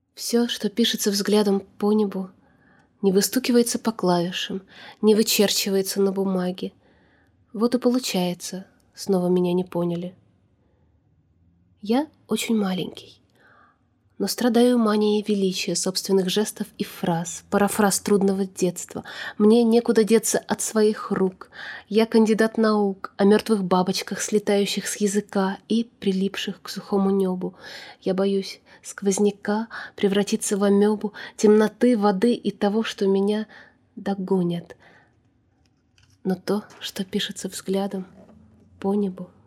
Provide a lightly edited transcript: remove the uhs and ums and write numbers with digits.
Все, что пишется взглядом по небу, не выстукивается по клавишам, не вычерчивается на бумаге. Вот и получается, снова меня не поняли. Я очень маленький, но страдаю манией величия собственных жестов и фраз, парафраз трудного детства. Мне некуда деться от своих рук. Я кандидат наук о мертвых бабочках, слетающих с языка и прилипших к сухому небу. Я боюсь сквозняка превратиться в амебу, темноты, воды и того, что меня догонят. Но то, что пишется взглядом по небу,